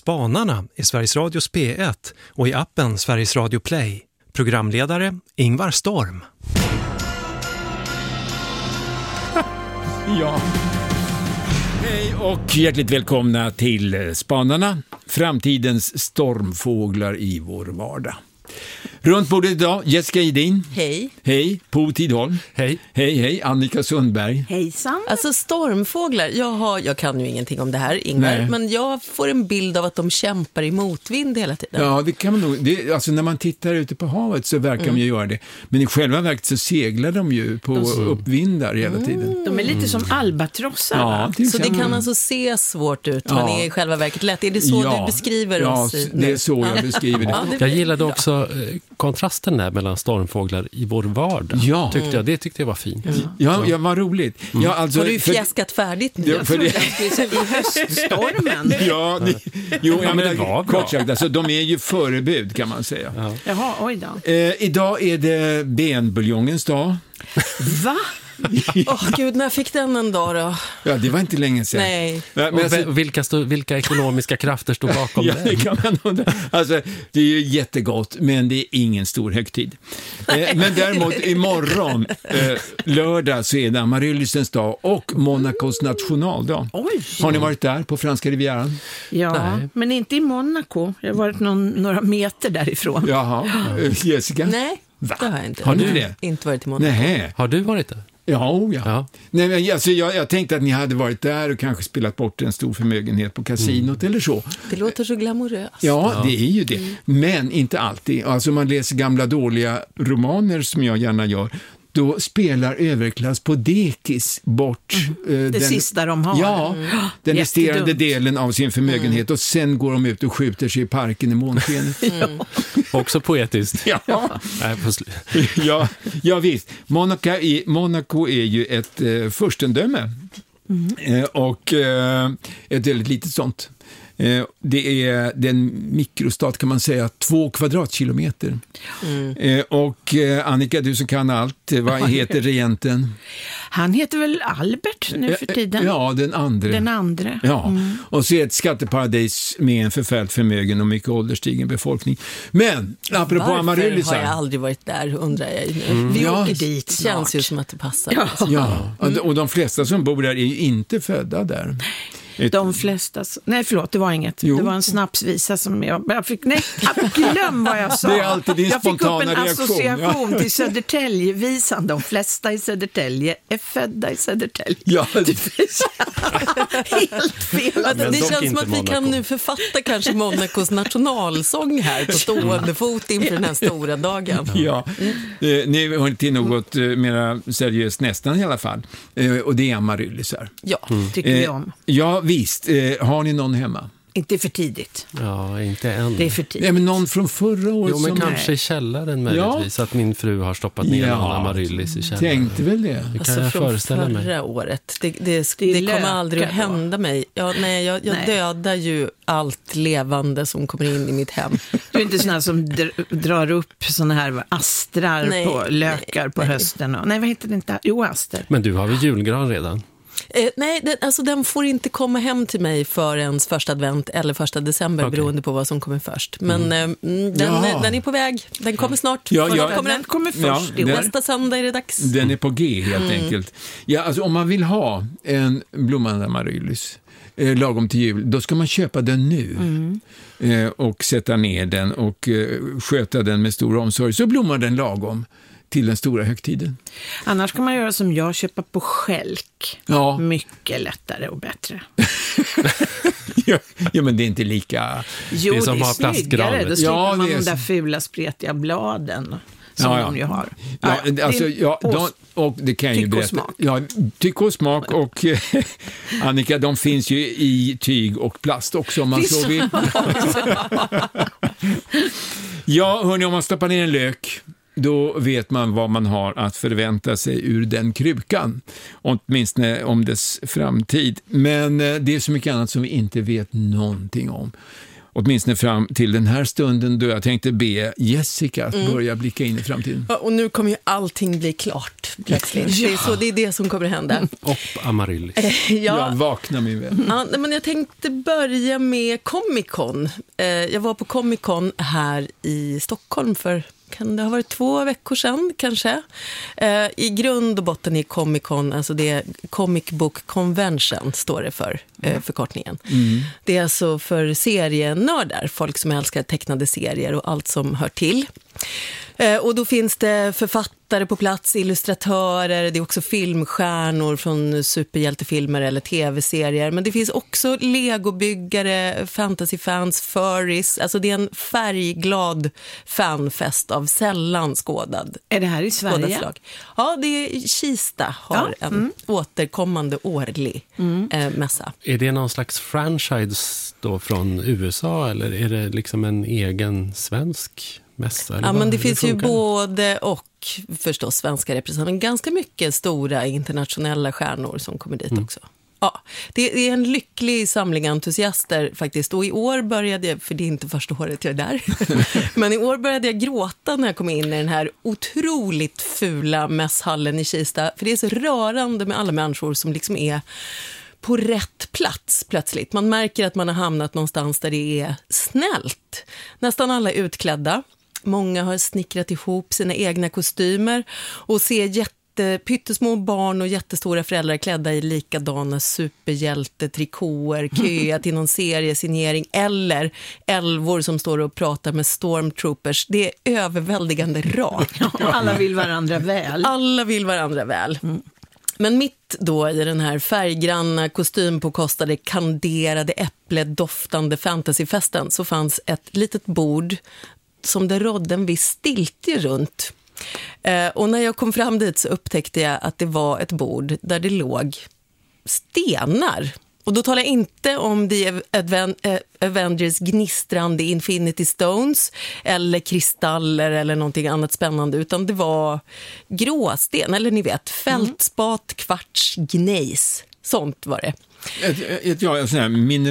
Spanarna i Sveriges Radios P1 och i appen Sveriges Radio Play. Programledare Ingvar Storm. Ja. Hej och hjärtligt välkomna till Spanarna, framtidens stormfåglar i vår vardag. Runt bordet idag, Jessica Idin. Hej. Hej, Po Tidholm. Hej. Hej, Annika Sundberg. Hejsan. Alltså stormfåglar, jag kan ju ingenting om det här, Ingvar, men jag får en bild av att de kämpar i motvind hela tiden. Ja, det kan man nog. Alltså när man tittar ute på havet så verkar de ju göra det. Men i själva verket så seglar de ju på uppvindar hela tiden. De är lite som albatrossar. Ja, så det kan alltså se svårt ut, men är i själva verket lätt. Är det så du beskriver oss? Ja, det är så jag beskriver det. Jag gillade också kontrasten där mellan stormfåglar i vår vardag. Ja. Det tyckte jag var fint. Ja, vad roligt. Ja, alltså, har du fjäskat färdigt nu? Ja, för det... I höststormen. Ja, men det var kort sagt, alltså, de är ju förebud kan man säga. Ja. Jaha, oj då. Idag är det benbuljongens dag. Va? Gud, när fick den en dag då? Ja, det var inte länge sedan. Nej. Men vilka ekonomiska krafter stod bakom ja, det? Det kan man alltså, det är ju jättegott, men det är ingen stor högtid. Men däremot imorgon, lördag, så är det Amaryllisens dag och Monacos nationaldag. Oj. Har ni varit där på franska rivieran? Ja, Nej. men inte i Monaco. Jag har varit några meter därifrån. Jaha, Jessica? Nej, Va? det har jag inte. Har du det? Inte varit i Monaco. Nej. Har du varit där? Ja. Ja. Nej, men alltså, jag tänkte att ni hade varit där och kanske spelat bort en stor förmögenhet på kasinot eller så. Det låter så glamoröst. Ja, det är ju det. Men inte alltid. Alltså man läser gamla dåliga romaner som jag gärna gör. Då spelar överklass på dekis bort Det sista de har. Ja, den resterande Jättedumt. delen av sin förmögenhet och sen går de ut och skjuter sig i parken i månskenet. Också poetiskt. Ja. Nej, Ja, visst. Monaco är ju ett furstendöme och ett väldigt litet sånt. Det är den mikrostat kan man säga, 2 kvadratkilometer. Och Annika, du som kan allt, vad heter regenten? Han heter väl Albert nu för tiden? Ja, den andra. Ja, och så är ett skatteparadis med en förfärligt förmögen och mycket ålderstigen befolkning. Men, apropå Amaryllisar. Varför har jag aldrig varit där, undrar jag nu. Vi åker dit Det snart. känns ju som att det passar. Ja, och de flesta som bor där är ju inte födda där. De flesta... Nej, förlåt, det var inget. Jo. Det var en snapsvisa som jag fick... Nej, glöm vad jag sa. Det är alltid din spontana Jag fick upp en reaktion. association till Södertäljevisan. De flesta i Södertälje är födda i Södertälje. Ja, Helt fel. Alltså, Men det dock känns som inte att vi kan Monaco. nu författa kanske Monacos nationalsång här på stående fot inför den här stora dagen. Ja, nu hör till något mer seriöst nästan i alla fall. Och det är amaryllisar. Ja. Tycker vi om. Ja, visst. Har ni någon hemma? Inte för tidigt. Ja, inte än. Det är för tidigt. Nej, men någon från förra året Jo, men som... kanske i källaren möjligtvis. Att min fru har stoppat ner någon amaryllis i källaren. Tänkte väl det. Det kan Alltså jag från föreställa mig. förra året. Det kommer lökar aldrig att då. hända mig. Jag Nej. dödar ju allt levande som kommer in i mitt hem. Du är inte sån här som drar upp såna här astrar Nej, på lökar på hösten. Nej, vad heter det inte? Jo, aster. Men du har väl julgran redan? Nej, den får inte komma hem till mig förrän första advent eller första december, beroende på vad som kommer först. Men den är på väg. Den kommer snart. Den kommer först i år. Nästa söndag är det dags. Den är på G helt enkelt. Ja, alltså om man vill ha en blommande amaryllis lagom till jul, då ska man köpa den nu och sätta ner den och sköta den med stor omsorg. Så blommar den lagom till den stora högtiden. Annars kan man göra som jag, köpa på skälk. Ja. Mycket lättare och bättre. Ja, men det är inte lika... Jo, Det är som det är har snyggare. plastgranar. Då slipper Ja, man det är de där så. fula spretiga bladen som de ju har. Och det kan jag ju tyck och berätta. smak. Ja, tyck och smak och Annika, de finns ju i tyg och plast också om man så vill. Ja, hörni, om man stoppar ner en lök, då vet man vad man har att förvänta sig ur den krukan. Åtminstone om dess framtid. Men det är så mycket annat som vi inte vet någonting om. åtminstone fram till den här stunden då jag tänkte be Jessica att börja blicka in i framtiden. Ja, och nu kommer ju allting bli klart plötsligt. Det är det som kommer att hända. Och Amaryllis. Jag vaknar min vän. Ja, men jag tänkte börja med Comic Con. Jag var på Comic Con här i Stockholm för, kan det ha varit 2 veckor sedan kanske? I grund och botten är Comic Con, alltså det är Comic Book Convention står det för, förkortningen. Det är alltså för serienördar, folk som älskar tecknade serier och allt som hör till. Och då finns det författare på plats, illustratörer, det är också filmstjärnor från superhjältefilmer eller tv-serier. Men det finns också legobyggare, fantasyfans, furries. Alltså det är en färgglad fanfest av sällan skådad. Är det här i Sverige? Slag. Ja, det är Kista har en återkommande årlig mässa. Är det någon slags franchise då från USA eller är det liksom en egen svensk mässa? Ja, men det finns ju både och förstås svenska representanter, ganska mycket stora internationella stjärnor som kommer dit också. Ja, det är en lycklig samling entusiaster faktiskt. Och i år började jag, för det är inte första året jag är där, men i år började jag gråta när jag kom in i den här otroligt fula mässhallen i Kista. För det är så rörande med alla människor som liksom är på rätt plats plötsligt. Man märker att man har hamnat någonstans där det är snällt. Nästan alla är utklädda. Många har snickrat ihop sina egna kostymer och ser pyttesmå barn och jättestora föräldrar klädda i likadana superhjältetrikåer, köa till någon seriesignering eller älvor som står och pratar med stormtroopers. Det är överväldigande rakt. Alla vill varandra väl. Alla vill varandra väl. Men mitt då i den här färggranna kostympåkostade kanderade äppledoftande fantasyfesten så fanns ett litet bord som det rådde en viss stiltje runt. Och när jag kom fram dit så upptäckte jag att det var ett bord där det låg stenar. Och då talar jag inte om The Avengers gnistrande Infinity Stones eller kristaller eller någonting annat spännande, utan det var gråsten, eller ni vet, fältspat, kvarts, gnejs. Sånt var det. En sån här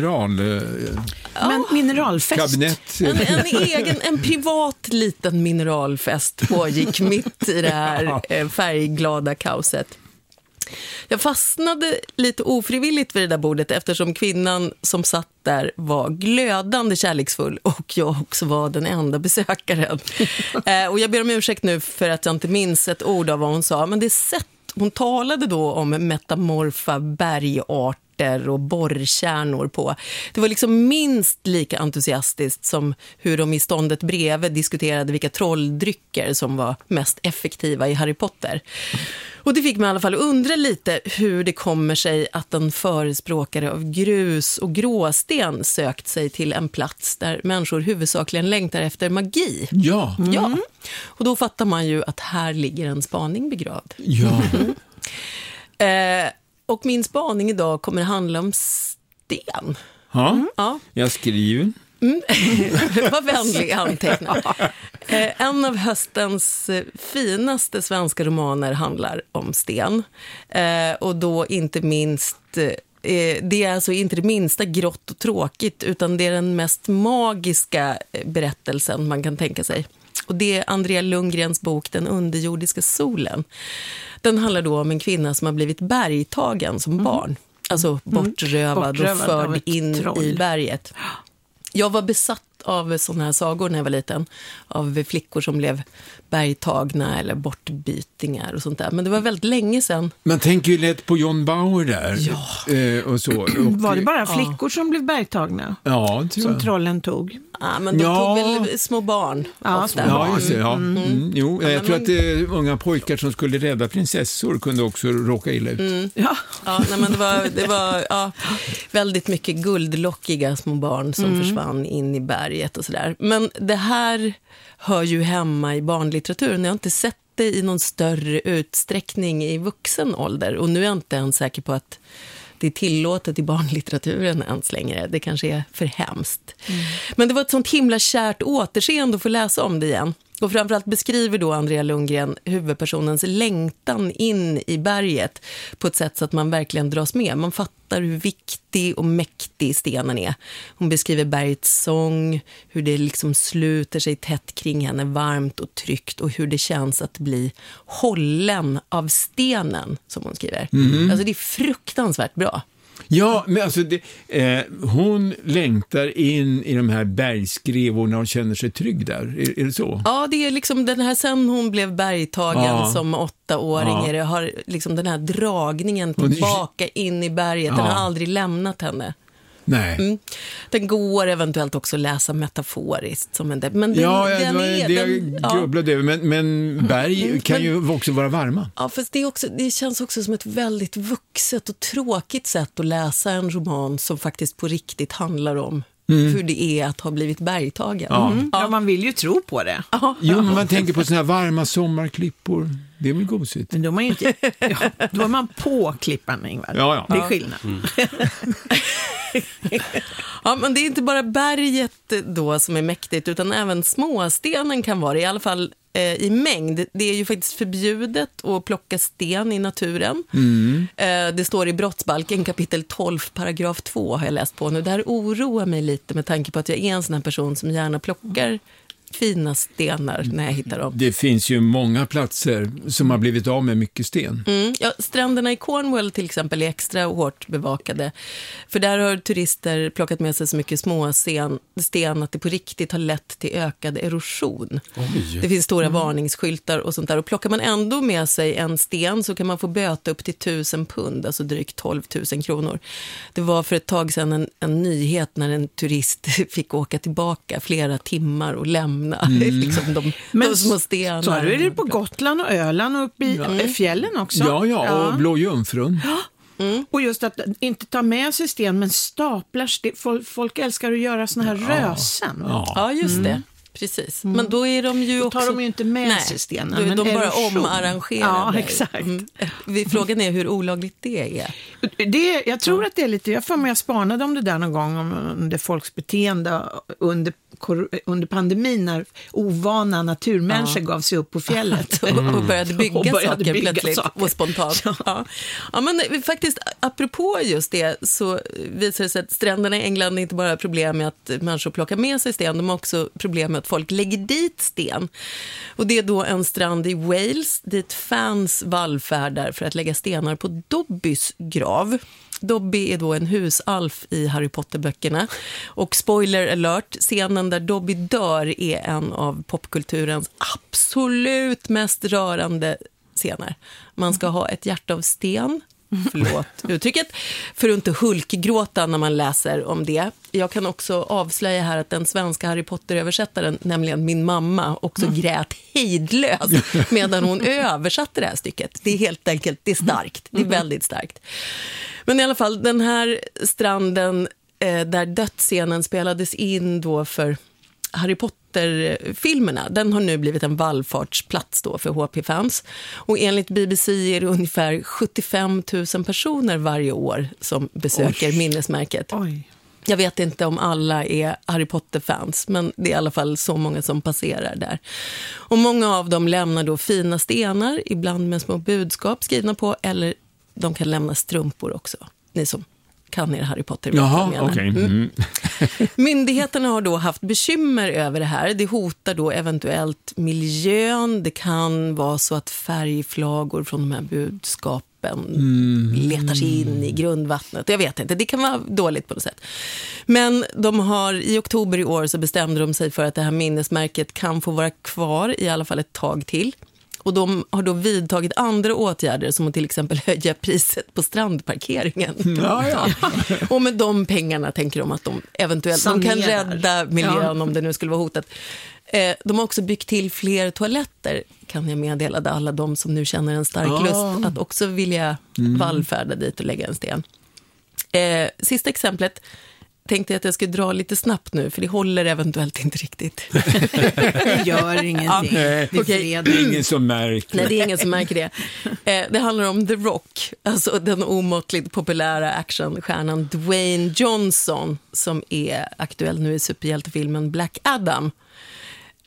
mineralfest. Kabinett. En privat liten mineralfest pågick mitt i det här färgglada kaoset. Jag fastnade lite ofrivilligt vid det där bordet eftersom kvinnan som satt där var glödande kärleksfull och jag också var den enda besökaren. Och jag ber om ursäkt nu för att jag inte minns ett ord av vad hon sa, men det sätt hon talade då om metamorfa bergarter och borrkärnor på. Det var liksom minst lika entusiastiskt som hur de i ståndet bredvid diskuterade vilka trolldrycker som var mest effektiva i Harry Potter. Och det fick mig i alla fall undra lite hur det kommer sig att en förespråkare av grus och gråsten sökt sig till en plats där människor huvudsakligen längtar efter magi. Ja. Ja. Och då fattar man ju att här ligger en spaning begravd. Ja. Och min spaning idag kommer handla om sten. Ja. Jag skriver. Vad vänlig antecknad. En av höstens finaste svenska romaner handlar om sten. Och då inte minst, det är alltså inte det minsta grått och tråkigt, utan det är den mest magiska berättelsen man kan tänka sig. Och det är Andrea Lundgrens bok Den underjordiska solen. Den handlar då om en kvinna som har blivit bergtagen som barn. Alltså bortrövad och förd in i berget. Jag var besatt av sådana här sagor när jag var liten. Av flickor som blev bergtagna eller bortbytingar och sånt där. Men det var väldigt länge sedan. Man tänker ju lätt på John Bauer där. Ja. Och så. Var det bara flickor som blev bergtagna? Ja, som trollen tog? Ja, men de tog väl små barn ofta. Ja, just det. Ja. Jo, jag tror att unga pojkar som skulle rädda prinsessor kunde också råka illa ut. Nej, men det var väldigt mycket guldlockiga små barn som försvann in i berget och sådär. Men det här hör ju hemma i barnlitteraturen. Jag har inte sett det i någon större utsträckning i vuxen ålder. Och nu är jag inte ens säker på att det är tillåtet i barnlitteraturen ens längre. Det kanske är för hemskt. Men det var ett sånt himla kärt återseende att få läsa om det igen. Och framförallt beskriver då Andrea Lundgren huvudpersonens längtan in i berget på ett sätt så att man verkligen dras med. Man fattar hur viktig och mäktig stenen är. Hon beskriver bergets sång, hur det liksom sluter sig tätt kring henne, varmt och tryggt, och hur det känns att bli hållen av stenen, som hon skriver. Alltså det är fruktansvärt bra. Ja, men alltså hon längtar in i de här bergskrevorna och känner sig trygg där. Är det så? Ja, det är liksom den här, sen hon blev bergtagen som 8-åring, det har liksom den här dragningen tillbaka in i berget, den har aldrig lämnat henne. Nej. Den går eventuellt också att läsa metaforiskt som men den jag grubblade över, men berg kan ju också vara varma. Ja, fast det känns också som ett väldigt vuxet och tråkigt sätt att läsa en roman som faktiskt på riktigt handlar om hur det är att ha blivit bergtagen. Ja, man vill ju tro på det. Jo, men man tänker på såna här varma sommarklippor. Det är väl gosigt. Men då är man ju inte, då är man på klippan, Ingvar. Ja. Det är skillnad. Ja, men det är inte bara berget då som är mäktigt, utan även småstenen kan vara det, i alla fall i mängd. Det är ju faktiskt förbjudet att plocka sten i naturen. Det står i brottsbalken kapitel 12 paragraf 2 har jag läst på nu. Det här oroar mig lite med tanke på att jag är en sån här person som gärna plockar fina stenar när jag hittar dem. Det finns ju många platser som har blivit av med mycket sten. Ja, stränderna i Cornwall till exempel är extra hårt bevakade. För där har turister plockat med sig så mycket små sten att det på riktigt har lett till ökad erosion. Oj. Det finns stora varningsskyltar och sånt där. Och plockar man ändå med sig en sten så kan man få böta upp till 1000 pund, alltså drygt 12 000 kronor. Det var för ett tag sedan en nyhet när en turist fick åka tillbaka flera timmar och lämna liksom de små stenarna. Så är det på Gotland och Öland och uppe i fjällen också. Ja, och Blå Jungfrun. Och just att inte ta med sig sten, men staplar folk älskar att göra såna här rösen. Ja, just det. Precis. Men då är de ju också... tar de ju inte med sig stenen. Men de bara omarrangerar. Ja, exakt. Frågan är hur olagligt det är. Jag tror att det är lite... Jag spanade om det där någon gång, om det folks beteende under pandemin när ovana naturmänniskor gav sig upp på fjället. Och började bygga saker plötsligt och spontant. Ja, men faktiskt, apropå just det, så visar det sig att stränderna i England inte bara har problem med att människor plockar med sig sten, de har också problem med att folk lägger dit sten. Och det är då en strand i Wales dit fans vallfärdar för att lägga stenar på Dobbys grav. Dobby är då en husalf i Harry Potter-böckerna. Och spoiler alert, scenen där Dobby dör är en av popkulturens absolut mest rörande scener. Man ska ha ett hjärta av sten, förlåt uttrycket, för att inte hulkgråta när man läser om det. Jag kan också avslöja här att den svenska Harry Potter-översättaren, nämligen min mamma, också grät hejdlöst medan hon översatte det här stycket. Det är helt enkelt, det är starkt, det är väldigt starkt. Men i alla fall, den här stranden där dödsscenen spelades in då för Harry Potter-filmerna, den har nu blivit en vallfartsplats då för HP-fans. Och enligt BBC är det ungefär 75 000 personer varje år som besöker minnesmärket. Oj. Jag vet inte om alla är Harry Potter-fans, men det är i alla fall så många som passerar där. Och många av dem lämnar då fina stenar, ibland med små budskap skrivna på, eller de kan lämna strumpor också. Ni som kan er Harry Potter. Jaha, okej. Myndigheterna har då haft bekymmer över det här. Det hotar då eventuellt miljön. Det kan vara så att färgflagor från de här budskapen letar sig in i grundvattnet. Jag vet inte, det kan vara dåligt på något sätt. Men de har i oktober i år så bestämde de sig för att det här minnesmärket kan få vara kvar i alla fall ett tag till. Och de har då vidtagit andra åtgärder som att till exempel höja priset på strandparkeringen. Ja. Och med de pengarna tänker de att de eventuellt de kan rädda miljön om det nu skulle vara hotat. De har också byggt till fler toaletter, kan jag meddela alla de som nu känner en stark lust att också vilja vallfärda dit och lägga en sten. Sista exemplet tänkte jag att jag skulle dra lite snabbt nu, för det håller eventuellt inte riktigt. Det gör ingenting. Nej, det är ingen som märker. Nej, det är ingen som märker det. Det handlar om The Rock, alltså den omåttligt populära actionstjärnan Dwayne Johnson, som är aktuell nu i superhjältefilmen Black Adam.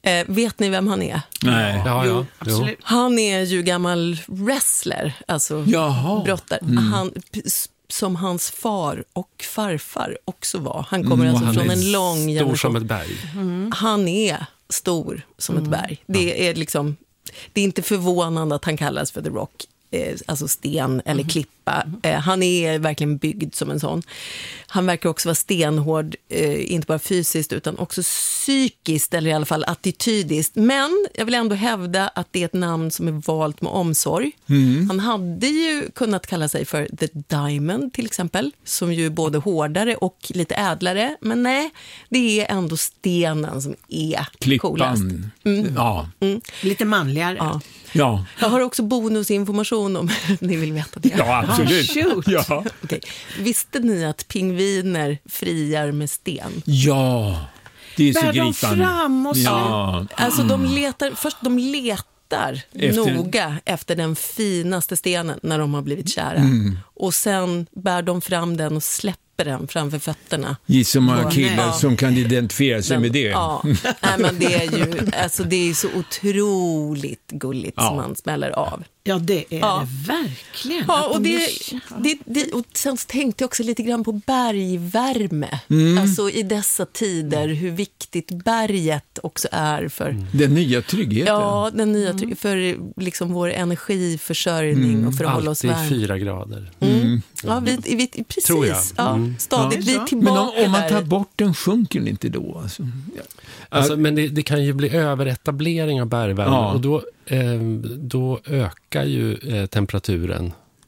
Vet ni vem han är? Nej. Ja. Absolut. Han är ju gammal wrestler, alltså brottare. Han, som hans far och farfar också var. Han kommer alltså han från är en lång stor generation. som ett berg. Han är stor som ett berg. Det är liksom, det är inte förvånande att han kallas för The Rock. Alltså sten eller klippa. Han är verkligen byggd som en sån. Han verkar också vara stenhård, inte bara fysiskt utan också psykiskt, eller i alla fall attitydiskt. Men jag vill ändå hävda att det är ett namn som är valt med omsorg. Han hade ju kunnat kalla sig för The Diamond till exempel, som ju är både hårdare och lite ädlare. Men nej, det är ändå stenen som är coolast. Ja. Lite manligare. Ja. Ja. Jag har också bonusinformation om ni vill veta det. Ja, absolut. Shoot. Ja. Okej. Visste ni att pingviner friar med sten? Ja, det är så Bär de gripande. fram och så. Ja. Alltså de letar Efter- noga efter den finaste stenen när de har blivit kära. Och sen bär de fram den och släpper den framför fötterna. Gissa många Ja. killar Ja. som kan identifiera sig med det. Ja, nej, men det är ju alltså det är så otroligt gulligt som man smäller av. Ja, det är Ja. det verkligen. Ja, Att och, de och sen tänkte jag också lite grann på bergvärme. Alltså i dessa tider, hur viktigt berget också är för... Den nya tryggheten. Ja, den nya för liksom vår energiförsörjning och för att hålla oss Alltid varm. 4 grader. Ja, precis. Tror jag. Ja, stadigt. Ja. Vi är Men tillbaka om man tar där. bort den, sjunker den inte då? Alltså. Alltså, men det kan ju bli överetablering av bergvärme Ja. och då ökar ju temperaturen.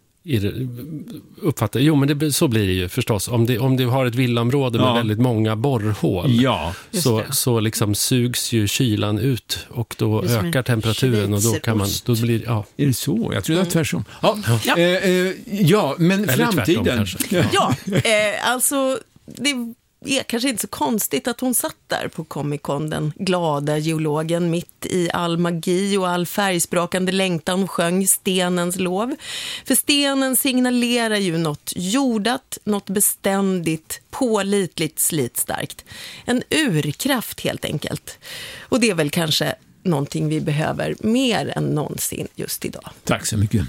Så blir det ju förstås. Om du har ett villaområde med väldigt många borrhål Ja. så liksom sugs ju kylan ut och då Det är som ökar en temperaturen och då kan man... Då blir, Är det så? Jag tror det är tvärtom. Ja, men Eller tvärtom framtiden. kanske. Ja, alltså det är kanske inte så konstigt att hon satt där på Comic-Con, den glada geologen, mitt i all magi och all färgsprakande längtan, och sjöng stenens lov. För stenen signalerar ju något jordat, något beständigt, pålitligt, slitstarkt. En urkraft helt enkelt. Och det är väl kanske någonting vi behöver mer än någonsin just idag. Tack så mycket.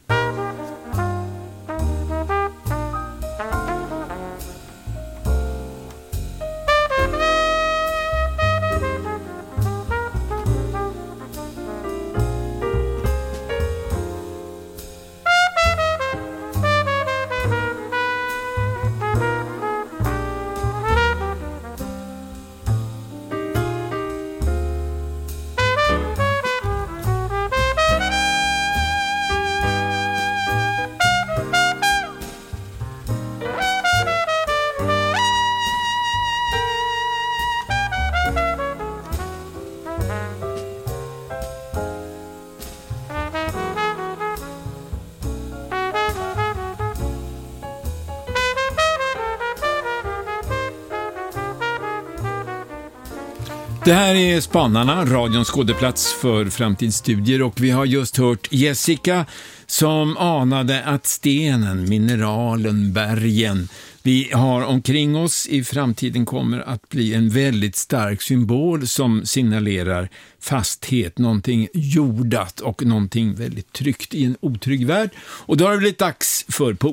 Det här är Spanarna, radions skådeplats för framtidsstudier, och vi har just hört Jessica som anade att stenen, mineralen, bergen vi har omkring oss i framtiden kommer att bli en väldigt stark symbol som signalerar fasthet, någonting jordat och någonting väldigt tryggt i en otrygg värld. Och då har det blivit dags för Po.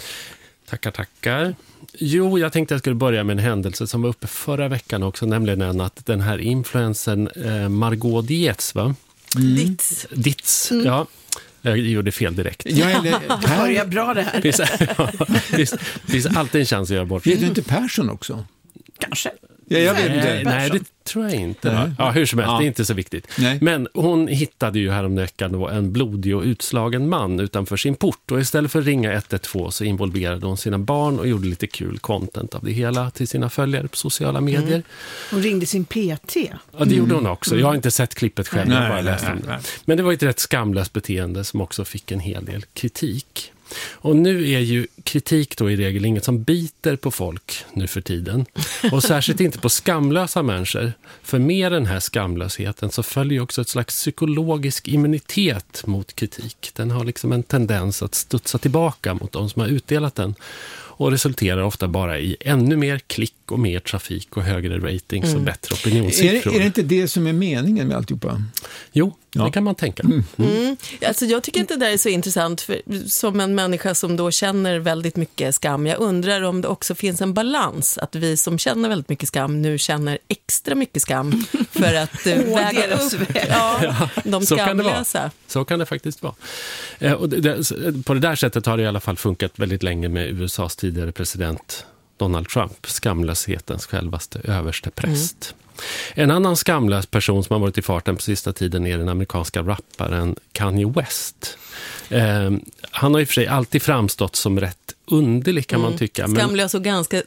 Tackar. Jo, jag tänkte jag skulle börja med en händelse som var uppe förra veckan också, nämligen att den här influensen Margot Dietz, va? Dietz, ja. Jag gjorde fel direkt. Ja, eller börjar bra det här. Finns alltid en chans att göra bort. Vet du inte Persson också? Kanske. Ja, jag vet inte. Nej, det tror jag inte. Nej. Ja, hur som helst, Ja. det är inte så viktigt. Nej. Men hon hittade ju häromveckan då en blodig och utslagen man utanför sin port. Och istället för att ringa 112 så involverade hon sina barn och gjorde lite kul content av det hela till sina följare på sociala medier. Hon ringde sin PT. Ja, det gjorde hon också. Jag har inte sett klippet själv, jag har bara läst om det. Nej. Men det var ett rätt skamlöst beteende som också fick en hel del kritik. Och nu är ju kritik då i regel inget som biter på folk nu för tiden. Och särskilt inte på skamlösa människor. För med den här skamlösheten så följer också ett slags psykologisk immunitet mot kritik. Den har liksom en tendens att studsa tillbaka mot de som har utdelat den. och resulterar ofta bara i ännu mer klick och mer trafik och högre ratings och bättre opinionssiffror. Är det inte det som är meningen med alltihopa? Jo, det kan man tänka. Alltså jag tycker inte det där är så intressant för, som en människa som då känner väldigt mycket skam. Jag undrar om det också finns en balans att vi som känner väldigt mycket skam nu känner extra mycket skam för att väga upp de skamlösa. Så kan det faktiskt vara. Och på det där sättet har det i alla fall funkat väldigt länge med USAs tidigare president Donald Trump, skamlöshetens självaste överste präst. En annan skamlös person som har varit i farten på sista tiden är den amerikanska rapparen Kanye West. Han har i och för sig alltid framstått som rätt underlig kan man tycka. Skamlös och ganska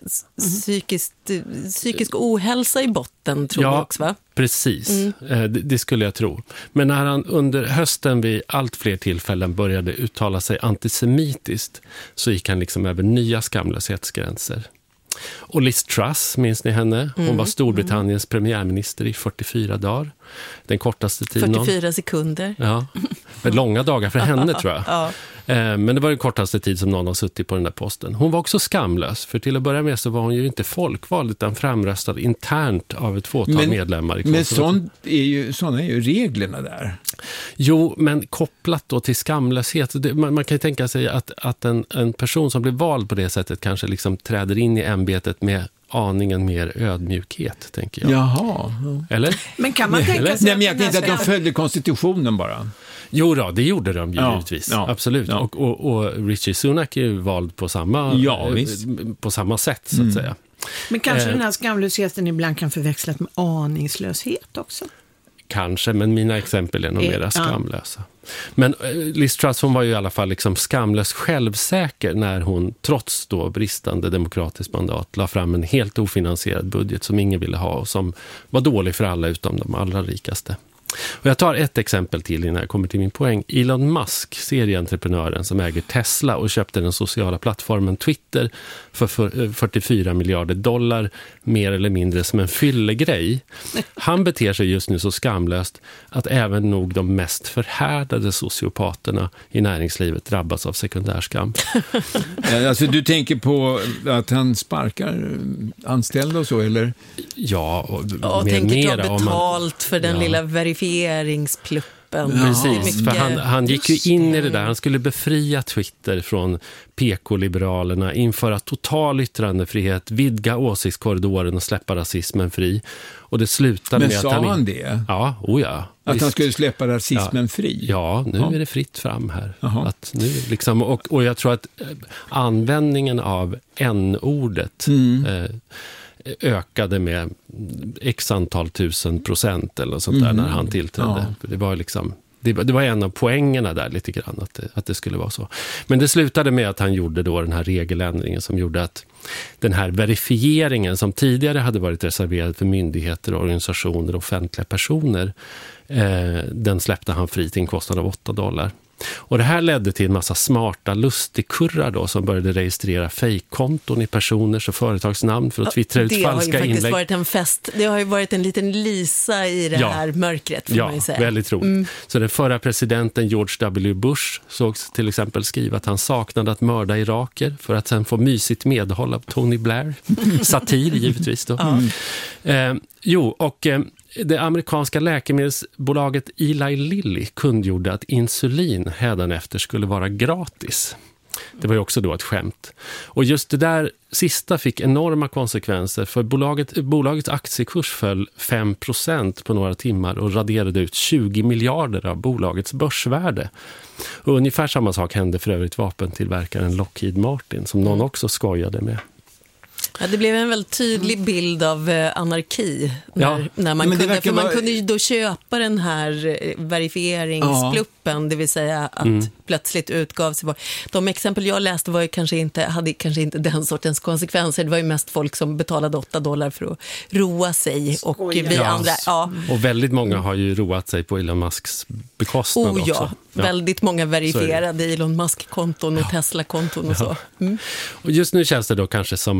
psykisk ohälsa i botten tror jag också, va? Precis. Det skulle jag tro. Men när han under hösten vid allt fler tillfällen började uttala sig antisemitiskt så gick han liksom över nya skamlöshetsgränser. Och Liz Truss, minns ni henne? Hon var Storbritanniens premiärminister i 44 dagar. Den kortaste tiden. 44 sekunder. Ja, långa dagar för henne tror jag. Ja. Men det var den kortaste tid som någon har suttit på den där posten. Hon var också skamlös, för till att börja med så var hon ju inte folkvald utan framröstad internt av ett fåtal medlemmar. Men sådana är ju reglerna där. Jo, men kopplat då till skamlöshet. Man kan ju tänka sig att en person som blir vald på det sättet kanske liksom träder in i ämbetet med aningen mer ödmjukhet, tänker jag. Jaha. Eller? Men kan man tänka sig Nej, men jag tänkte att de följde konstitutionen bara. Jo då, det gjorde de ju givetvis. Ja, absolut. Ja. Och Richie Sunak är ju vald på samma sätt, så att säga. Men kanske den här skamlösheten ibland kan förväxlas med aningslöshet också? Kanske, men mina exempel är nog mera skamlösa. Men Liz Truss, hon var ju i alla fall liksom skamlös självsäker när hon, trots då bristande demokratiskt mandat, la fram en helt ofinansierad budget som ingen ville ha och som var dålig för alla utom de allra rikaste. Och jag tar ett exempel till innan jag kommer till min poäng. Elon Musk, serieentreprenören som äger Tesla och köpte den sociala plattformen Twitter för $44 miljarder, mer eller mindre som en fyllegrej. Han beter sig just nu så skamlöst att även nog de mest förhärdade sociopaterna i näringslivet drabbas av sekundärskam. Alltså du tänker på att han sparkar anställda och så, eller? Ja, och tänker ta betalt för den lilla verifieringspluppen. Precis, för han gick ju in i det där. Han skulle befria Twitter från PK-liberalerna, införa total yttrandefrihet, vidga åsiktskorridoren och släppa rasismen fri. Och det slutade med att han det? Ja, Att visst. Han skulle släppa rasismen fri? Ja, nu är det fritt fram här. Att nu liksom, och jag tror att användningen av n-ordet ökade med x antal 1000% eller sånt där när han tillträdde. Det var liksom, det var en av poängerna där lite grann att det skulle vara så. Men det slutade med att han gjorde då den här regeländringen som gjorde att den här verifieringen som tidigare hade varit reserverad för myndigheter, organisationer och offentliga personer, den släppte han fri till en kostnad av $8. Och det här ledde till en massa smarta lustigkurrar då som började registrera fejkkonton i personers och företagsnamn för att twittra ut falska inlägg. Det har ju faktiskt varit en fest. Det har ju varit en liten Lisa i det här mörkret, får man ju säga. Ja, väldigt roligt. Så den förra presidenten George W. Bush sågs till exempel skriva att han saknade att mörda iraker för att sen få mysigt medhåll av Tony Blair. Satir givetvis då. Det amerikanska läkemedelsbolaget Eli Lilly kungjorde att insulin hädanefter skulle vara gratis. Det var ju också då ett skämt. Och just det där sista fick enorma konsekvenser, för bolagets aktiekurs föll 5% på några timmar och raderade ut 20 miljarder av bolagets börsvärde. Och ungefär samma sak hände för övrigt vapentillverkaren Lockheed Martin, som någon också skojade med. Ja, det blev en väldigt tydlig bild av anarki när man kunde ju då köpa den här verifieringspluppen, det vill säga att plötsligt utgav sig. De exempel jag läste hade kanske inte den sortens konsekvenser. Det var ju mest folk som betalade $8 för att roa sig och vi andra. Ja. Och väldigt många har ju roat sig på Elon Musks bekostnad också. Ja, väldigt många verifierade Elon Musk-konton och Tesla-konton och så. Och just nu känns det då kanske som att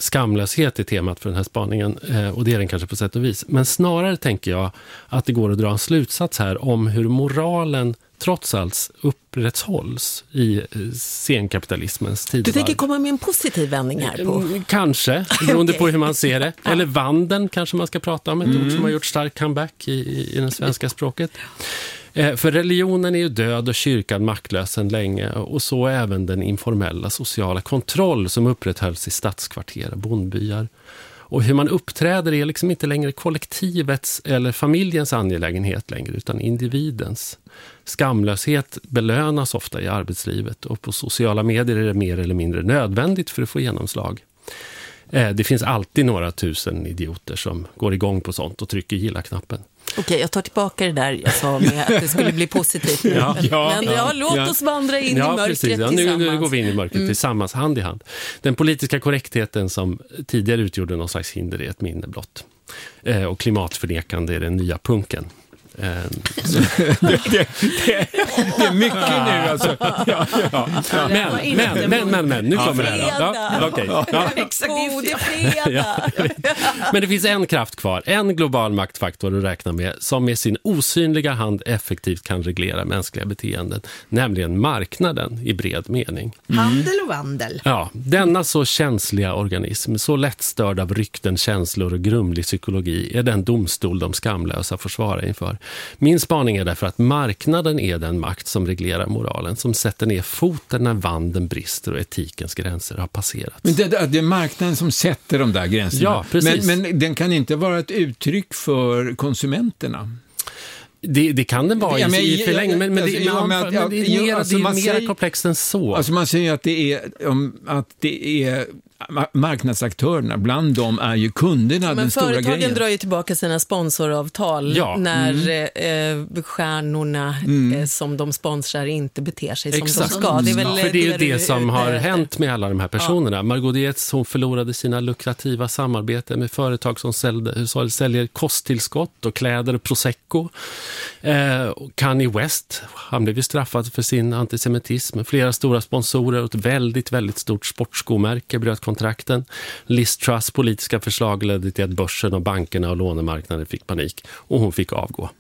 skamlöshet är temat för den här spaningen, och det är den kanske på sätt och vis. Men snarare tänker jag att det går att dra en slutsats här om hur moralen trots allt upprätthålls i senkapitalismens tidevarv. Du tänker komma med en positiv vändning här på? Kanske, beroende på hur man ser det. Eller vandeln kanske man ska prata om, ett ord som har gjort stark comeback i det svenska språket. För religionen är ju död och kyrkan maktlös sedan länge, och så även den informella sociala kontroll som upprätthölls i stadskvarter och bondbyar. Och hur man uppträder är liksom inte längre kollektivets eller familjens angelägenhet längre, utan individens. Skamlöshet belönas ofta i arbetslivet, och på sociala medier är det mer eller mindre nödvändigt för att få genomslag. Det finns alltid några tusen idioter som går igång på sånt och trycker gilla-knappen. Okej, jag tar tillbaka det där jag sa med att det skulle bli positivt. Låt oss vandra in i mörkret tillsammans. Nu går vi in i mörkret tillsammans, hand i hand. Den politiska korrektheten som tidigare utgjorde någon slags hinder är ett minne blott. Och klimatförnekande är den nya punken. Det är mycket nu alltså. Men nu kommer det här. Men det finns en kraft kvar, en global maktfaktor att räkna med, som med sin osynliga hand effektivt kan reglera mänskliga beteenden, nämligen marknaden i bred mening. Handel och vandel. Ja, denna så känsliga organism, så lättstörd av rykten, känslor och grumlig psykologi, är den domstol de skamlösa får svara inför. Min spaning är därför att marknaden är den makt som reglerar moralen, som sätter ner foten när vandeln brister och etikens gränser har passerat. Men det är marknaden som sätter de där gränserna. Ja, precis. Men den kan inte vara ett uttryck för konsumenterna. Det kan den vara i förlängning, men det är mer komplext än så. Alltså man säger att det är marknadsaktörerna, bland dem är ju kunderna den stora grejen. Men företagen drar ju tillbaka sina sponsoravtal när stjärnorna som de sponsrar inte beter sig som de ska. Det är väl för det är ju det som har hänt med alla de här personerna. Ja. Margot Dietz, hon förlorade sina lukrativa samarbeten med företag som säljer kosttillskott och kläder och prosecco. Kanye West, han blev ju straffad för sin antisemitism. Flera stora sponsorer och ett väldigt, väldigt stort sportskomärke bröt kontrakten. Liz Truss politiska förslag ledde till att börsen och bankerna och lånemarknaden fick panik, och hon fick avgå.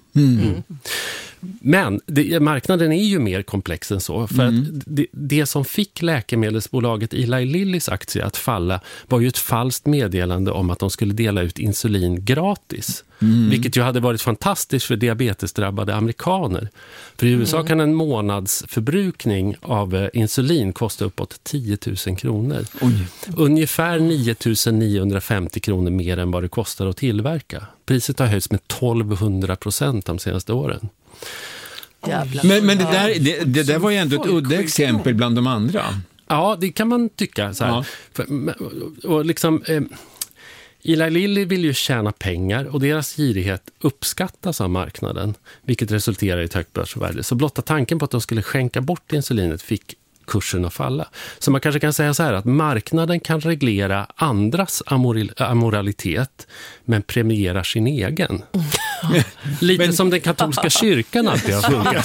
Men marknaden är ju mer komplex än så, för att det som fick läkemedelsbolaget Eli Lillys aktie att falla var ju ett falskt meddelande om att de skulle dela ut insulin gratis. Vilket ju hade varit fantastiskt för diabetesdrabbade amerikaner. För i USA kan en månadsförbrukning av insulin kosta uppåt 10 000 kronor. Ungefär 9 950 kronor mer än vad det kostar att tillverka. Priset har höjts med 1200% de senaste åren. Men det där var ju ändå ett udda exempel bland de andra. Ja, det kan man tycka. Så här. Och liksom... Eli Lilly vill ju tjäna pengar, och deras girighet uppskattas av marknaden, vilket resulterar i ett högt börsvärde. Så blotta tanken på att de skulle skänka bort insulinet fick kursen att falla. Så man kanske kan säga så här att marknaden kan reglera andras amoralitet, men premierar sin egen. Lite som den katolska kyrkan alltid har funkat.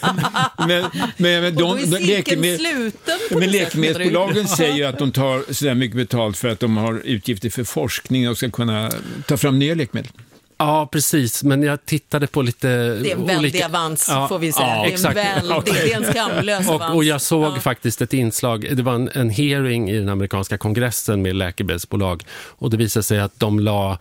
Men läkemedelsbolagen säger ju att de tar så där mycket betalt för att de har utgifter för forskning och ska kunna ta fram nya läkemedel. Ja, precis. Men jag tittade på lite... Det är en väldig avans, får vi säga. Det är en skamlös avans. Och jag såg faktiskt ett inslag. Det var en hearing i den amerikanska kongressen med läkemedelsbolag. Och det visade sig att de la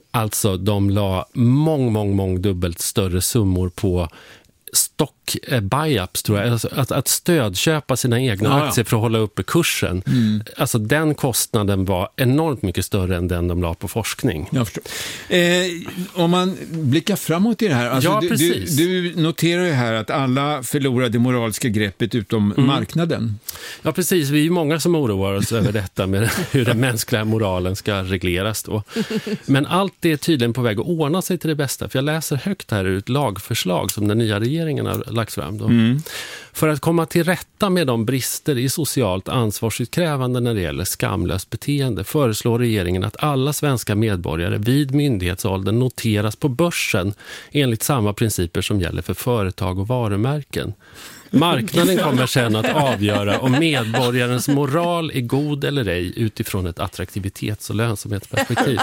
mångdubbelt större summor på stock buy-ups, tror jag. Alltså att stödköpa sina egna aktier för att hålla uppe kursen. Alltså den kostnaden var enormt mycket större än den de la på forskning. Jag förstår. Om man blickar framåt i det här, alltså du noterar ju här att alla förlorar det moraliska greppet utom marknaden. Ja, precis. Vi är ju många som oroar oss över detta med hur den mänskliga moralen ska regleras då. Men allt det är tydligen på väg att ordna sig till det bästa. För jag läser högt här ur ett lagförslag som den nya regeringen har lagt fram då. För att komma till rätta med de brister i socialt ansvarsutkrävande när det gäller skamlöst beteende föreslår regeringen att alla svenska medborgare vid myndighetsåldern noteras på börsen enligt samma principer som gäller för företag och varumärken. Marknaden kommer sen att avgöra om medborgarens moral är god eller ej utifrån ett attraktivitets- och lönsamhetsperspektiv.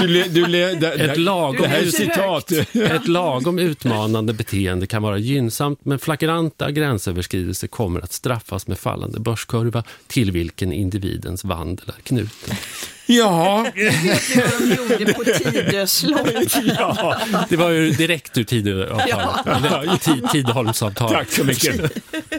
Ett lagom utmanande beteende kan vara gynnsamt, men flagranta gränsöverskridelser kommer att straffas med fallande börskurva till vilken individens vandel är knuten. Ja. Jag vet vad de gjorde på Tidö slott. Ja, det var ju direkt ur Tidöavtalet. Tidholmsavtalet. Tack så mycket.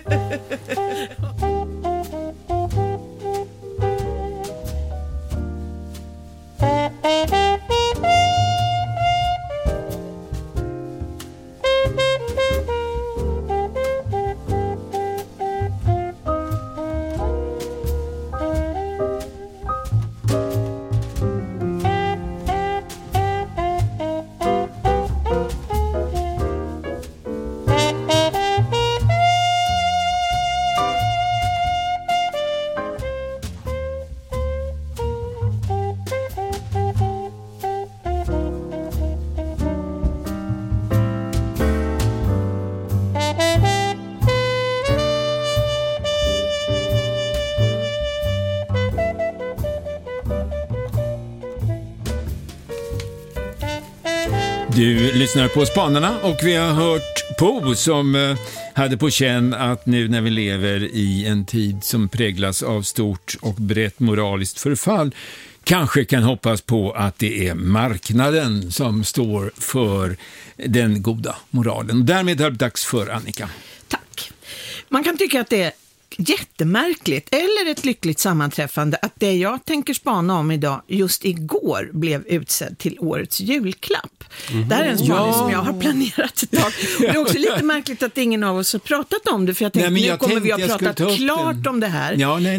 Du lyssnar på Spanarna och vi har hört Po som hade på känn att nu när vi lever i en tid som präglas av stort och brett moraliskt förfall kanske kan hoppas på att det är marknaden som står för den goda moralen. Därmed är det dags för Annika. Tack. Man kan tycka att det är jättemärkligt eller ett lyckligt sammanträffande att det jag tänker spana om idag just igår blev utsedd till årets julklapp. Det här är en spaning som jag har planerat ett tag. Och det är också lite märkligt att ingen av oss har pratat om det, för jag tänkte nu kommer vi ha pratat klart om det här.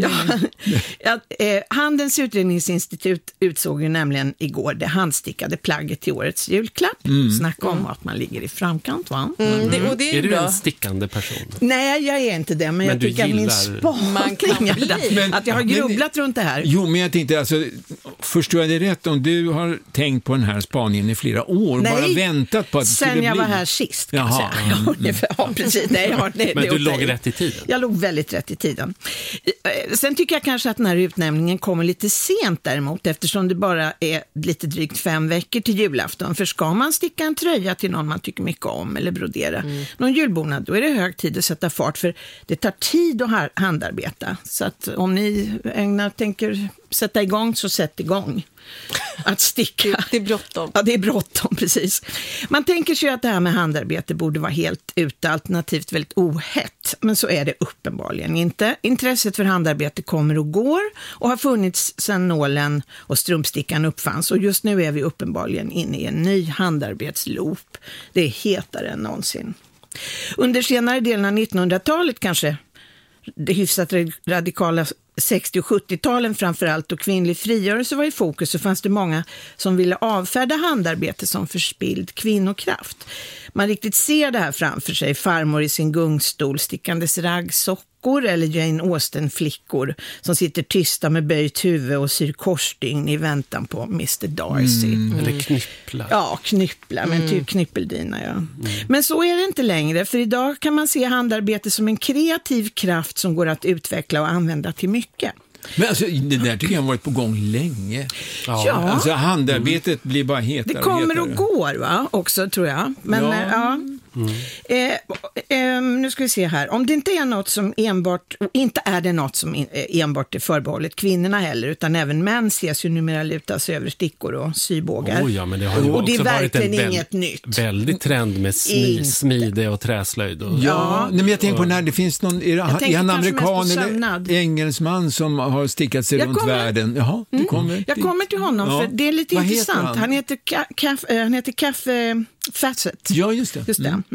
Handelns utredningsinstitut utsåg ju nämligen igår det handstickade plagget till årets julklapp. Snacka om att man ligger i framkant, va? Och det är du en stickande person? Nej, jag är inte det, men jag tycker att min spaning är att jag har grubblat runt det här. Jo, men jag tänkte, alltså, förstår jag det rätt om du har tänkt på den här spaningen i flera år? Nej, bara väntat på att det skulle bli? Sen jag var här sist, kan jag säga. Ja, precis. Nej, men du låg rätt i tiden? Jag låg väldigt rätt i tiden. Sen tycker jag kanske att den här utnämningen kommer lite sent däremot, eftersom det bara är lite drygt 5 veckor till julafton. För ska man sticka en tröja till någon man tycker mycket om eller brodera någon julbonad, då är det hög tid att sätta fart, för det tar tid att handarbeta. Så att om ni tänker sätta igång, så sätt igång att sticka. Det är bråttom. Ja, det är bråttom, precis. Man tänker sig att det här med handarbete borde vara helt ute, alternativt väldigt ohett. Men så är det uppenbarligen inte. Intresset för handarbete kommer och går och har funnits sedan nålen och strumpstickan uppfanns. Och just nu är vi uppenbarligen inne i en ny handarbetsloop. Det är hetare än någonsin. Under senare delen av 1900-talet kanske det hyfsat radikala 60- och 70-talen framförallt, och kvinnlig frigörelse var i fokus, så fanns det många som ville avfärda handarbete som förspild kvinnokraft. Man riktigt ser det här framför sig, farmor i sin gungstol, stickandes raggsockor eller Jane Austen-flickor som sitter tysta med böjt huvud och syr korsstygn i väntan på Mr. Darcy. Eller knypplar. Ja, knypplar, men typ knyppeldina, ja. Men så är det inte längre, för idag kan man se handarbete som en kreativ kraft som går att utveckla och använda till mycket. Men alltså, det där tycker jag har varit på gång länge. Ja. Alltså handarbetet blir bara hetare. Det kommer och och går, va? Också, tror jag. Men ja. Nu ska vi se här. Om det inte är något som inte är det något som enbart är förbehållet kvinnorna heller, utan även män ses ju numera luta sig över stickor och sybågar. Ja, men det har ju och det är också verkligen varit en inget nytt. väldigt trend med smide och träslöjd. Och... Ja, men jag tänker på när det finns någon, är han amerikan eller engelsman som har stickat sig runt världen? Jaha, jag kommer till honom, för det är lite intressant. Han heter Kaffe Fassett. Ja, just det.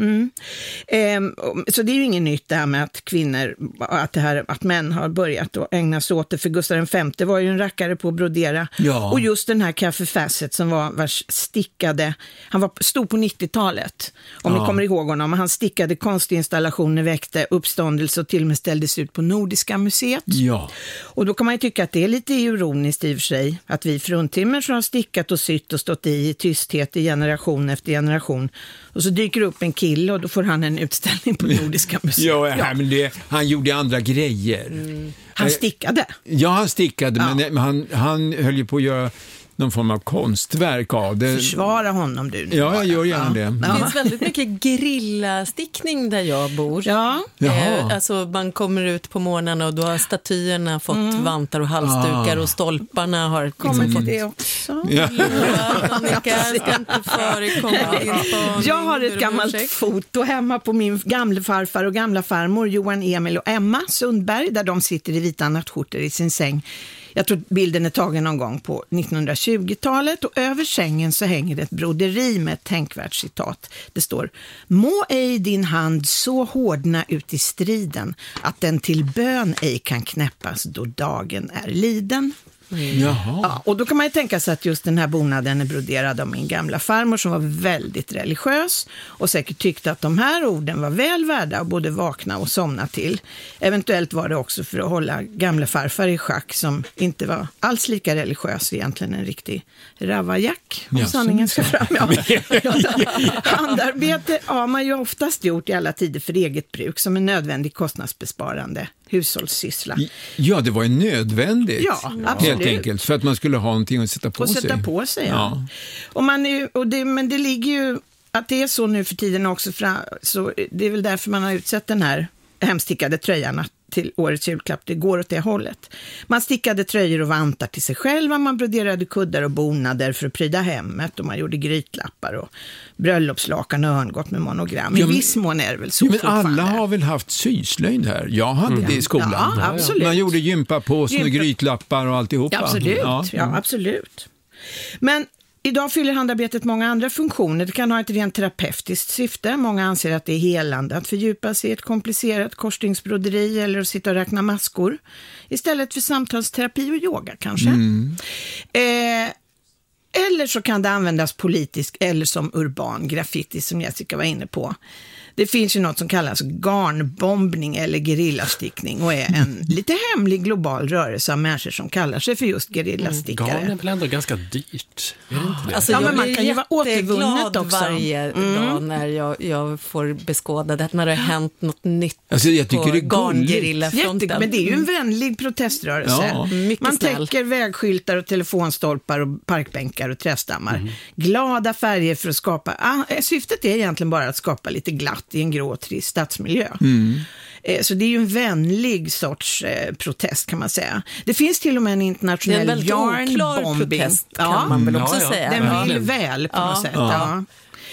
Så det är ju inget nytt det här med att kvinnor, att män har börjat att ägna sig åt det. För Gustav V var ju en rackare på att brodera. Ja. Och just den här Kaffe Fassett som vars stickade, han stod på 90-talet, om ni kommer ihåg honom. Han stickade konstinstallationer, väckte uppståndelse och till och med ställdes ut på Nordiska museet. Ja. Och då kan man ju tycka att det är lite ironiskt i och för sig, att vi fruntimmer som har stickat och sytt och stått i tysthet i generation efter generation inspiration. Och så dyker upp en kille och då får han en utställning på Nordiska museet. Men han gjorde andra grejer. Han stickade. Ja, han stickade, men han höll ju på att göra någon form av konstverk av det. Försvara honom du. Ja, jag gör gärna det. Det finns väldigt mycket grillastickning där jag bor. Ja. Alltså man kommer ut på morgnarna och då har statyerna fått vantar och halsdukar och stolparna har Kommer fått... det också? Ja. Annika, ska inte förekomma din spaning. Jag har ett gammalt foto hemma på min gamla farfar och gamla farmor Johan, Emil och Emma Sundberg där de sitter i vita nattskjortor i sin säng. Jag tror bilden är tagen någon gång på 1920-talet och över sängen så hänger det ett broderi med ett tänkvärt citat. Det står: må ej din hand så hårdna ut i striden att den till bön ej kan knäppas då dagen är liden. Ja, och då kan man ju tänka sig att just den här bonaden är broderad av min gamla farmor som var väldigt religiös och säkert tyckte att de här orden var väl värda att både vakna och somna till. Eventuellt var det också för att hålla gamla farfar i schack som inte var alls lika religiös, egentligen en riktig ravajack om sanningen ska fram. Handarbete har man ju oftast gjort i alla tider för eget bruk som en nödvändig kostnadsbesparande hushållssyssla. Ja, det var ju nödvändigt. Ja, absolut. Helt enkelt, för att man skulle ha någonting att sätta på sig. Sätta på sig, ja. Men det ligger ju att det är så nu för tiden också, så det är väl därför man har utsett den här hemstickade tröjan till årets julklapp. Det går åt det hållet. Man stickade tröjor och vantar till sig själva, man broderade kuddar och bonader för att pryda hemmet och man gjorde grytlappar och bröllopslakan och örngott med monogram. I viss mån är det väl så. Men alla har väl haft syslöjd här? Jag hade det i skolan. Ja, absolut. Man gjorde gympapåsen och grytlappar och alltihopa. Ja, absolut. Men idag fyller handarbetet många andra funktioner. Det kan ha ett rent terapeutiskt syfte. Många anser att det är helande att fördjupa sig i ett komplicerat korsstygnsbroderi eller att sitta och räkna maskor. Istället för samtalsterapi och yoga kanske. Eller så kan det användas politiskt eller som urban graffiti som Jessica var inne på. Det finns ju något som kallas garnbombning eller gerillastickning och är en lite hemlig global rörelse av människor som kallar sig för just gerillastickare. Garn är väl ändå ganska dyrt? Är det inte det? Alltså, men man kan ju vara återvunnet också. Varje dag när jag får beskåda det, när det har hänt något nytt jag tycker på det är garngerillafronten. Men det är ju en vänlig proteströrelse. Ja. Man snäll. täcker vägskyltar och telefonstolpar och parkbänkar och trästammar. Glada färger för att skapa... syftet är egentligen bara att skapa lite glatt i en grå och trist stadsmiljö. Så det är ju en vänlig sorts protest kan man säga. Det finns till och med en internationell yarnbombing protest kan man väl också säga. Den vill väl på något sätt. Ja.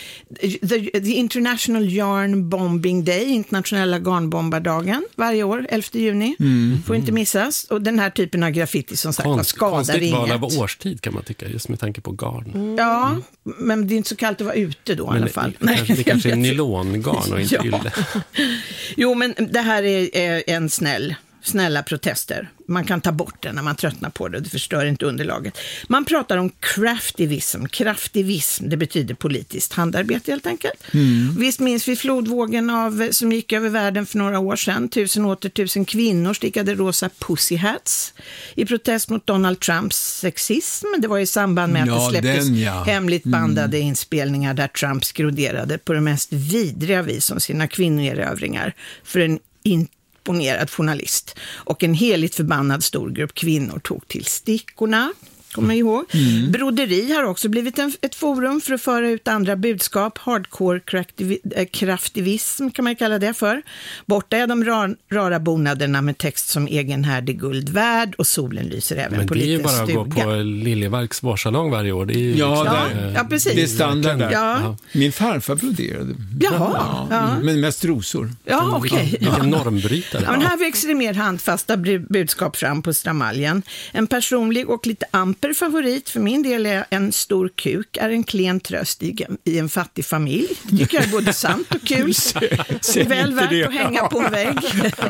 The International Yarn Bombing Day, internationella garnbombardagen, varje år, 11 juni. Får inte missas. Och den här typen av graffiti som sagt skadar konstigt inget. val av årstid kan man tycka, just med tanke på garn. Ja, men det är inte så kallt att vara ute då i alla fall. Det kanske är nylongarn och inte ylle. Jo, men det här är en snälla protester. Man kan ta bort det när man tröttnar på det. Det förstör inte underlaget. Man pratar om craftivism. Kraftivism, det betyder politiskt handarbete helt enkelt. Visst minns vi flodvågen som gick över världen för några år sedan. 1000 kvinnor stickade rosa pussy hats i protest mot Donald Trumps sexism. Det var i samband med att det släpptes hemligt bandade inspelningar där Trump skroderade på det mest vidriga vis om sina kvinnoerövringar för en imponerad journalist. Och en heligt förbannad stor grupp kvinnor tog till stickorna. Kommer ihåg. Broderi har också blivit ett forum för att föra ut andra budskap. Hardcore kraftivism kan man kalla det för. Borta är de rara bonaderna med text som egen härd är guld värd och solen lyser även på lite stuga. Men det är ju bara att gå på Liljemarks vårsalong varje år. Det är ju precis. Det är standard där. Ja. Min farfar broderade. Men mest rosor. Ja, okej. Vilken normbrytare. Ja, men här växer det mer handfasta budskap fram på stramaljen. En personlig och lite favorit för min del är en stor kuk är en klen tröst i en fattig familj. Det tycker jag är både sant och kul. Väl värt att hänga på en vägg.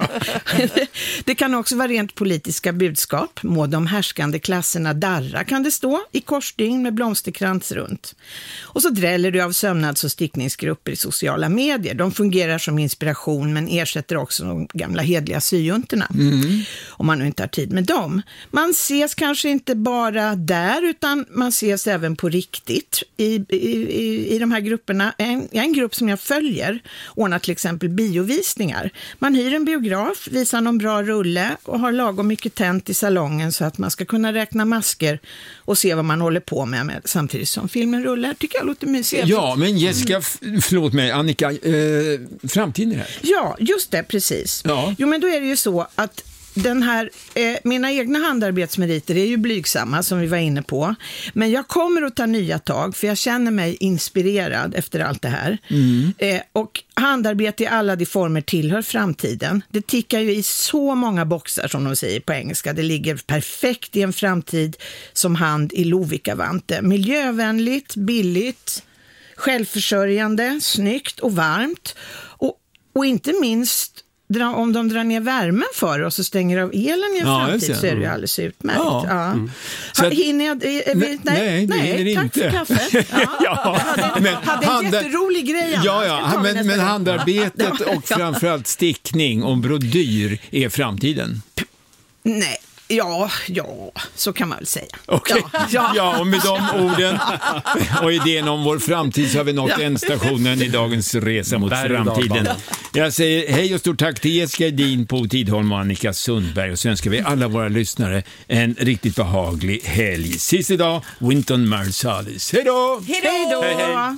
Det kan också vara rent politiska budskap. Må de härskande klasserna darra kan det stå i korsstygn med blomsterkrans runt. Och så dräller det av sömnads- och stickningsgrupper i sociala medier. De fungerar som inspiration men ersätter också de gamla hedliga syjuntorna. Om man nu inte har tid med dem. Man ses kanske inte bara bara där, utan man ses även på riktigt i de här grupperna. En grupp som jag följer ordnar till exempel biovisningar. Man hyr en biograf, visar någon bra rulle och har lagom mycket tänt i salongen så att man ska kunna räkna masker och se vad man håller på med samtidigt som filmen rullar. Tycker jag låter mysigt. Ja, men Jessica, förlåt mig, Annika, framtiden här. Ja, just det, precis. Ja. Jo, men då är det ju så att den här, mina egna handarbetsmeriter är ju blygsamma som vi var inne på, men jag kommer att ta nya tag för jag känner mig inspirerad efter allt det här. Och handarbete i alla de former tillhör framtiden. Det tickar ju i så många boxar som de säger på engelska. Det ligger perfekt i en framtid som hand i Lovikka-vante. Miljövänligt, billigt, självförsörjande, snyggt och varmt och inte minst om de drar ner värmen för oss och stänger av elen i en framtid så är det ju alldeles utmärkt. Ja. Så hinner jag? Nej, det hinner tack inte. För kaffet. Ja. hade en jätterolig grej. Men handarbetet och framförallt stickning och brodyr är framtiden. Nej. Ja, så kan man väl säga. Okej. Ja, och med de orden och idén om vår framtid så har vi nått ändstationen i dagens resa mot framtiden. Jag säger hej och stort tack till Jessica Edin på Tidholm och Annika Sundberg, och så önskar vi alla våra lyssnare en riktigt behaglig helg. Sist idag, Wynton Marsalis. Hej då! Hej då! Hej, hej.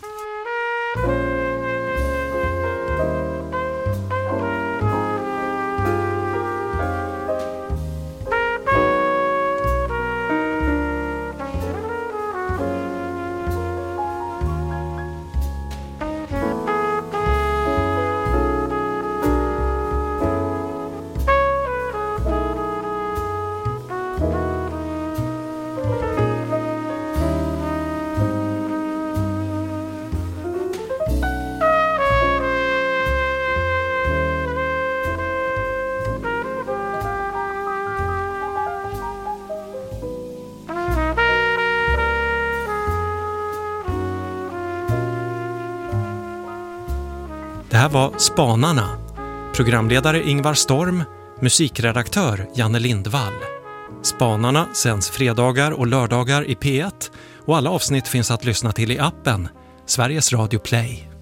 Det här var Spanarna. Programledare Ingvar Storm, musikredaktör Janne Lindvall. Spanarna sänds fredagar och lördagar i P1 och alla avsnitt finns att lyssna till i appen Sveriges Radio Play.